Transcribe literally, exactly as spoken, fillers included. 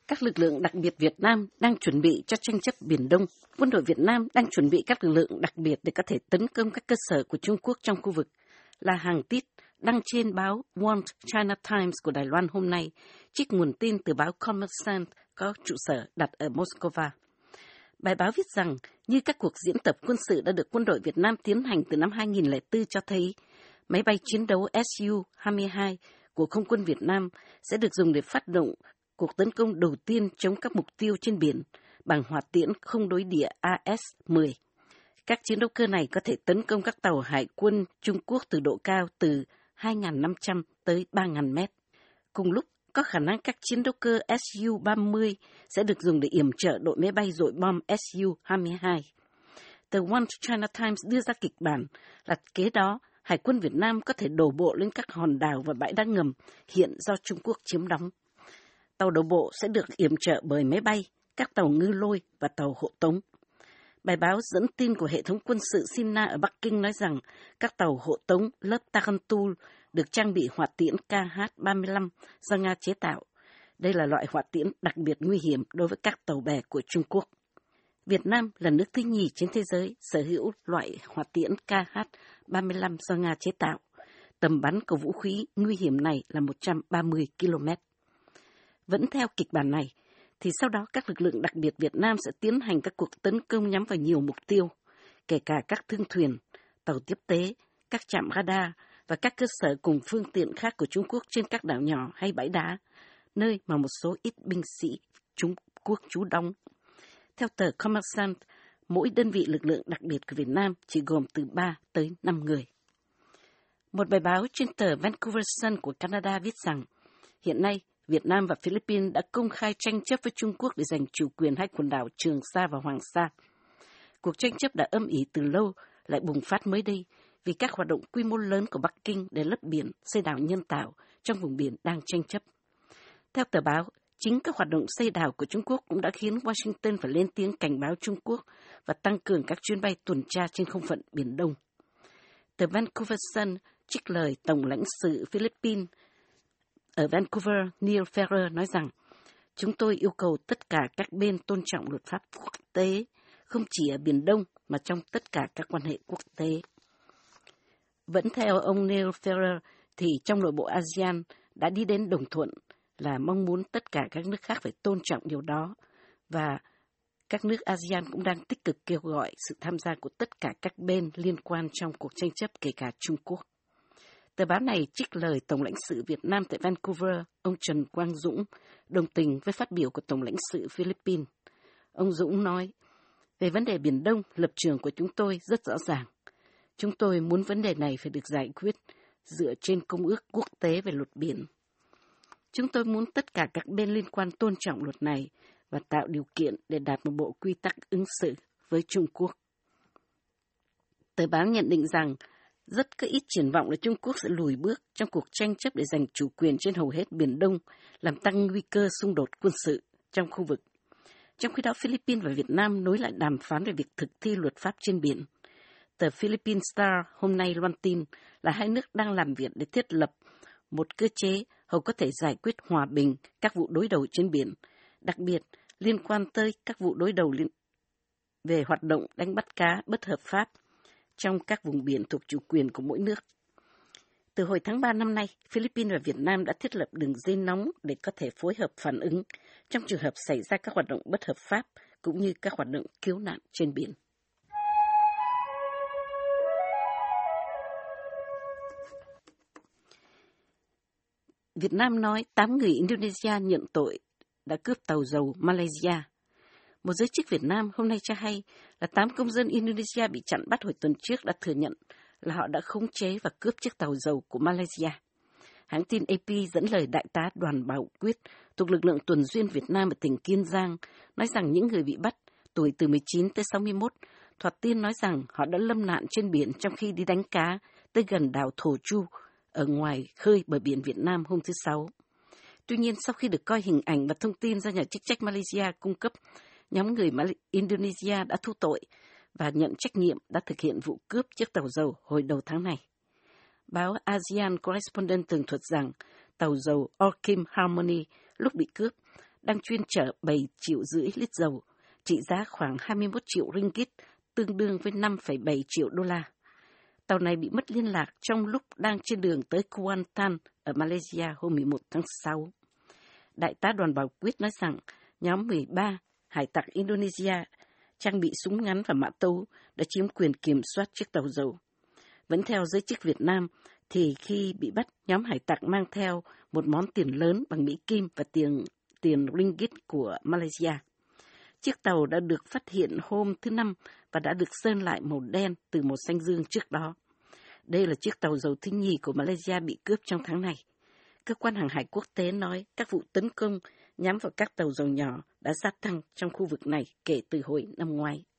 Các lực lượng đặc biệt Việt Nam đang chuẩn bị cho tranh chấp Biển Đông. Quân đội Việt Nam đang chuẩn bị các lực lượng đặc biệt để có thể tấn công các cơ sở của Trung Quốc trong khu vực, là hàng tít đăng trên báo One China Times của Đài Loan hôm nay, trích nguồn tin từ báo Kommersant có trụ sở đặt ở Moscow. Bài báo viết rằng, như các cuộc diễn tập quân sự đã được quân đội Việt Nam tiến hành từ năm hai nghìn lẻ bốn cho thấy, máy bay chiến đấu S U hai mươi hai của Không quân Việt Nam sẽ được dùng để phát động cuộc tấn công đầu tiên chống các mục tiêu trên biển bằng hỏa tiễn không đối địa A S mười. Các chiến đấu cơ này có thể tấn công các tàu hải quân Trung Quốc từ độ cao từ hai nghìn năm trăm tới ba nghìn mét. Cùng lúc, có khả năng các chiến đấu cơ S U ba mươi sẽ được dùng để yểm trợ đội máy bay dội bom S U hai mươi hai. Tờ One China Times đưa ra kịch bản là kế đó, Hải quân Việt Nam có thể đổ bộ lên các hòn đảo và bãi đá ngầm hiện do Trung Quốc chiếm đóng. Tàu đổ bộ sẽ được yểm trợ bởi máy bay, các tàu ngư lôi và tàu hộ tống. Bài báo dẫn tin của hệ thống quân sự Sina ở Bắc Kinh nói rằng các tàu hộ tống lớp Tarantul được trang bị hỏa tiễn K H ba mươi lăm do Nga chế tạo. Đây là loại hỏa tiễn đặc biệt nguy hiểm đối với các tàu bè của Trung Quốc. Việt Nam là nước thứ nhì trên thế giới sở hữu loại hỏa tiễn K H ba mươi lăm do Nga chế tạo. Tầm bắn của vũ khí nguy hiểm này là một trăm ba mươi ki lô mét. Vẫn theo kịch bản này, thì sau đó các lực lượng đặc biệt Việt Nam sẽ tiến hành các cuộc tấn công nhắm vào nhiều mục tiêu, kể cả các thương thuyền, tàu tiếp tế, các trạm radar và các cơ sở cùng phương tiện khác của Trung Quốc trên các đảo nhỏ hay bãi đá, nơi mà một số ít binh sĩ Trung Quốc trú đóng. Theo tờ Kommersant, mỗi đơn vị lực lượng đặc biệt của Việt Nam chỉ gồm từ ba tới năm người. Một bài báo trên tờ Vancouver Sun của Canada viết rằng, hiện nay Việt Nam và Philippines đã công khai tranh chấp với Trung Quốc để giành chủ quyền hai quần đảo Trường Sa và Hoàng Sa. Cuộc tranh chấp đã âm ỉ từ lâu, lại bùng phát mới đây vì các hoạt động quy mô lớn của Bắc Kinh để lấp biển, xây đảo nhân tạo trong vùng biển đang tranh chấp. Theo tờ báo, chính các hoạt động xây đảo của Trung Quốc cũng đã khiến Washington phải lên tiếng cảnh báo Trung Quốc và tăng cường các chuyến bay tuần tra trên không phận Biển Đông. Tờ Vancouver Sun trích lời Tổng lãnh sự Philippines ở Vancouver, Neil Ferrer nói rằng, chúng tôi yêu cầu tất cả các bên tôn trọng luật pháp quốc tế, không chỉ ở Biển Đông mà trong tất cả các quan hệ quốc tế. Vẫn theo ông Neil Ferrer, thì trong nội bộ a sê an đã đi đến đồng thuận là mong muốn tất cả các nước khác phải tôn trọng điều đó, và các nước a sê an cũng đang tích cực kêu gọi sự tham gia của tất cả các bên liên quan trong cuộc tranh chấp, kể cả Trung Quốc. Tờ báo này trích lời Tổng lãnh sự Việt Nam tại Vancouver, ông Trần Quang Dũng, đồng tình với phát biểu của Tổng lãnh sự Philippines. Ông Dũng nói, về vấn đề Biển Đông, lập trường của chúng tôi rất rõ ràng. Chúng tôi muốn vấn đề này phải được giải quyết dựa trên Công ước Quốc tế về luật biển. Chúng tôi muốn tất cả các bên liên quan tôn trọng luật này và tạo điều kiện để đạt một bộ quy tắc ứng xử với Trung Quốc. Tờ báo nhận định rằng, rất có ít triển vọng là Trung Quốc sẽ lùi bước trong cuộc tranh chấp để giành chủ quyền trên hầu hết Biển Đông, làm tăng nguy cơ xung đột quân sự trong khu vực. Trong khi đó, Philippines và Việt Nam nối lại đàm phán về việc thực thi luật pháp trên biển. Tờ Philippine Star hôm nay loan tin là hai nước đang làm việc để thiết lập một cơ chế hầu có thể giải quyết hòa bình các vụ đối đầu trên biển, đặc biệt liên quan tới các vụ đối đầu liên... về hoạt động đánh bắt cá bất hợp pháp trong các vùng biển thuộc chủ quyền của mỗi nước. Từ hồi tháng ba năm nay, Philippines và Việt Nam đã thiết lập đường dây nóng để có thể phối hợp phản ứng trong trường hợp xảy ra các hoạt động bất hợp pháp cũng như các hoạt động cứu nạn trên biển. Việt Nam nói tám người Indonesia nhận tội đã cướp tàu dầu Malaysia. Một giới chức Việt Nam hôm nay cho hay là tám công dân Indonesia bị chặn bắt hồi tuần trước đã thừa nhận là họ đã khống chế và cướp chiếc tàu dầu của Malaysia. Hãng tin a pê dẫn lời đại tá Đoàn Bảo Quyết thuộc lực lượng tuần duyên Việt Nam ở tỉnh Kiên Giang nói rằng những người bị bắt tuổi từ mười chín tới sáu mươi mốt thoạt tiên nói rằng họ đã lâm nạn trên biển trong khi đi đánh cá tới gần đảo Thổ Chu ở ngoài khơi bờ biển Việt Nam hôm thứ Sáu. Tuy nhiên, sau khi được coi hình ảnh và thông tin do nhà chức trách Malaysia cung cấp, nhóm người Indonesia đã thu tội và nhận trách nhiệm đã thực hiện vụ cướp chiếc tàu dầu hồi đầu tháng này. Báo ASEAN Correspondent tường thuật rằng tàu dầu Orchid Harmony lúc bị cướp đang chuyên chở bảy triệu rưỡi lít dầu, trị giá khoảng hai mươi mốt triệu ringgit, tương đương với năm phẩy bảy triệu đô la. Tàu này bị mất liên lạc trong lúc đang trên đường tới Kuantan ở Malaysia hôm mười một tháng sáu. Đại tá Đoàn Bảo Quyết nói rằng nhóm mười ba hải tặc Indonesia trang bị súng ngắn và mã tấu đã chiếm quyền kiểm soát chiếc tàu dầu. Vẫn theo giới chức Việt Nam, thì khi bị bắt, nhóm hải tặc mang theo một món tiền lớn bằng Mỹ Kim và tiền, tiền ringgit của Malaysia. Chiếc tàu đã được phát hiện hôm thứ Năm và đã được sơn lại màu đen từ màu xanh dương trước đó. Đây là chiếc tàu dầu thứ nhì của Malaysia bị cướp trong tháng này. Cơ quan hàng hải quốc tế nói các vụ tấn công nhắm vào các tàu dầu nhỏ đã gia tăng trong khu vực này kể từ hồi năm ngoái.